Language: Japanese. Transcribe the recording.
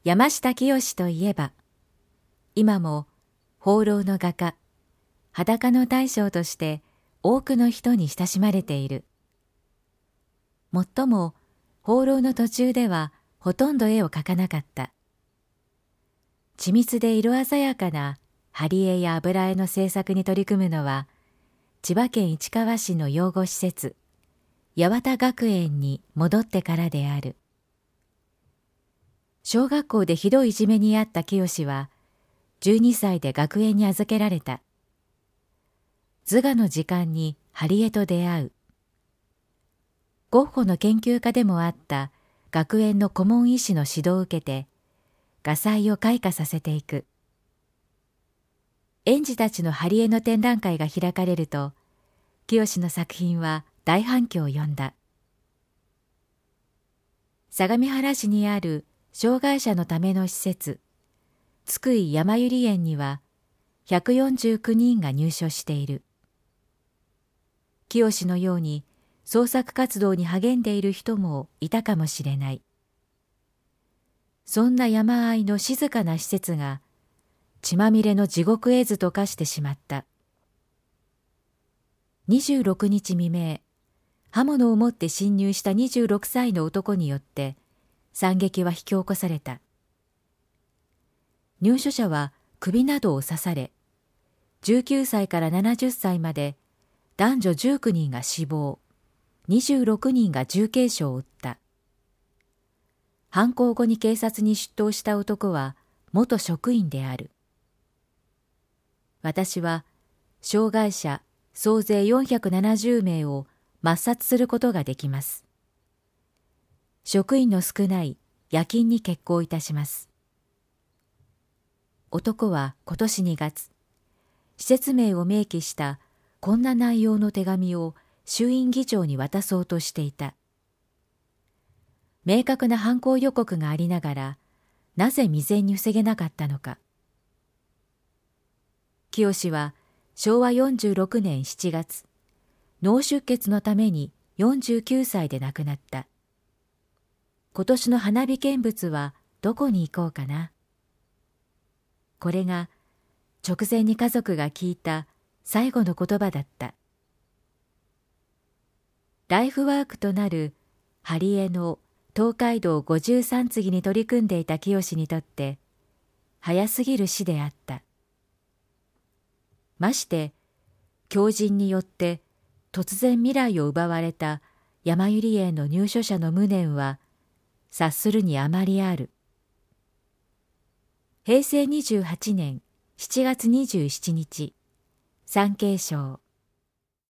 山下清といえば、今も放浪の画家、裸の大将として多くの人に親しまれている。もっとも放浪の途中ではほとんど絵を描かなかった。緻密で色鮮やかな貼絵や油絵の制作に取り組むのは、千葉県市川市の養護施設、八幡学園に戻ってからである。小学校でひどいいじめにあった清は、12歳で学園に預けられた。図画の時間に貼絵と出会う。ゴッホの研究家でもあった学園の顧問医師の指導を受けて、画才を開花させていく。園児たちの貼絵の展覧会が開かれると、清の作品は大反響を呼んだ。相模原市にある障害者のための施設、津久井やまゆり園には149人が入所している。清のように創作活動に励んでいる人もいたかもしれない。そんな山あいの静かな施設が血まみれの地獄絵図と化してしまった。26日未明、刃物を持って侵入した26歳の男によって惨劇は引き起こされた。入所者は首などを刺され、19歳から70歳まで男女19人が死亡、26人が重軽傷を負った。犯行後に警察に出頭した男は元職員である。私は障害者総勢470名を抹殺することができます。職員の少ない夜勤に決行いたします。男は今年2月、施設名を明記したこんな内容の手紙を衆院議長に渡そうとしていた。明確な犯行予告がありながら、なぜ未然に防げなかったのか。清は昭和46年7月、脳出血のために49歳で亡くなった。今年の花火見物はどこに行こうかな。これが直前に家族が聞いた最後の言葉だった。ライフワークとなる貼絵の東海道53次に取り組んでいた清にとって早すぎる死であった。まして強靭によって突然未来を奪われたやまゆり園の入所者の無念は察するにあまりある。平成28年7月27日、産経省。